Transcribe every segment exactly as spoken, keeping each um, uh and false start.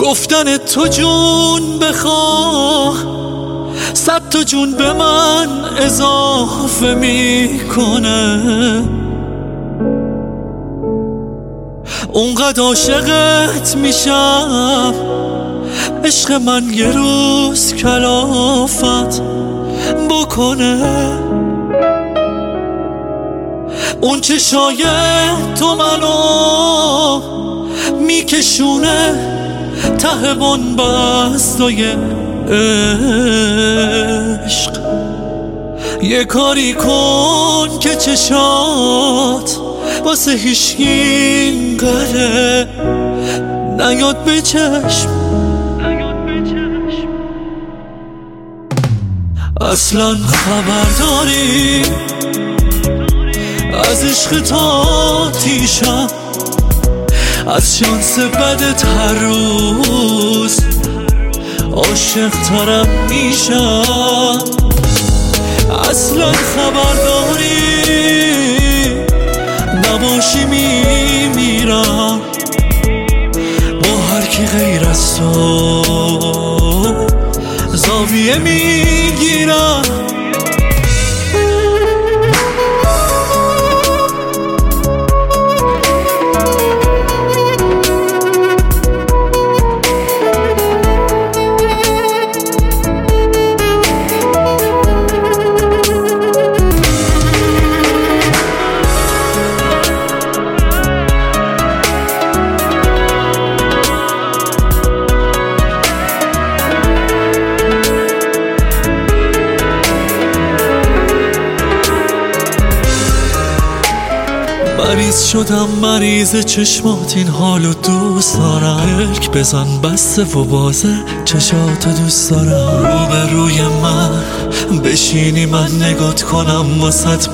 گفتن تو جون بخواه صد تا جون به من اضافه میکنه. اونقدر عاشقت میشم عشق من یه روز کلافت بکنه. اون چشای تو منو میکشونه ته بنبستای عشق. یه کاری کن که چشات واسه هیچکی قره نیاد به چشم. اصلا خبر داری از عشق تا تیشم، از شانس بدت هر روز عاشق ترم میشم. اصلا خبر داری نباشی میمیرم با هر کی غیر از تو زاویه میگیرم. مریض شدم مریض چشمات این حالو دوست دارم. پلک بزن بسته و بازه چشاتو دوست دارم. رو به روی من بشینی من نگات کنم واسط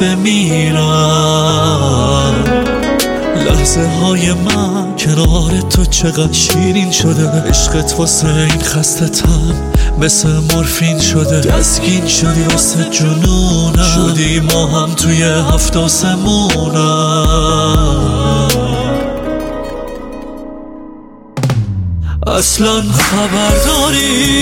بمیرم. لحظه های من کنار تو چقدر شیرین شده. عشقت واسه این خسته تن مثل مورفین شده. دستگین شدی واسه جنونم، شدی ما هم توی هفت آسمونم. اصلا خبر داری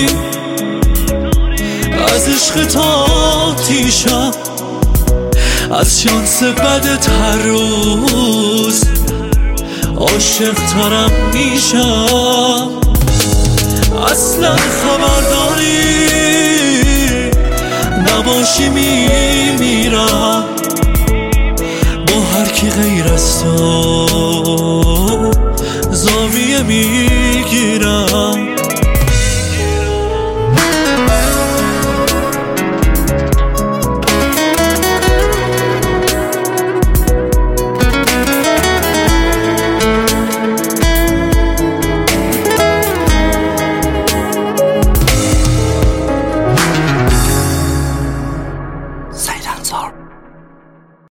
از عشق تا تیشم، از شانس بدت هر روز عاشق ترم میشم. اصلا خبر داری نباشی میمیرم